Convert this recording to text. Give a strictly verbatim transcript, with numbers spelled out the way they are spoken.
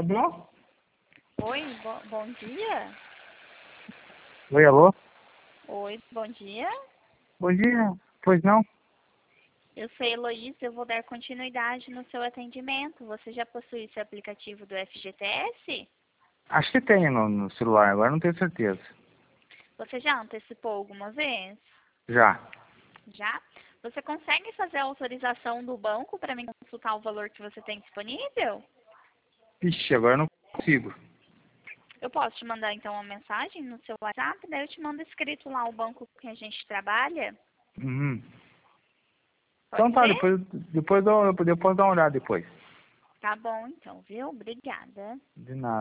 Tá bom? Oi, bo bom dia. Oi, alô? Oi, bom dia. Bom dia. Pois não? Eu sou Heloísa, eu vou dar continuidade no seu atendimento. Você já possui seu aplicativo do F G T S? Acho que tem no, no celular, agora não tenho certeza. Você já antecipou alguma vez? Já. Já? Você consegue fazer a autorização do banco para mim consultar o valor que você tem disponível? Ixi, agora eu não consigo. Eu posso te mandar então uma mensagem no seu WhatsApp, daí eu te mando escrito lá o banco que a gente trabalha. Uhum. Então Pode tá, ser? depois, depois, eu, depois dá uma olhada depois. Tá bom então, viu? Obrigada. De nada.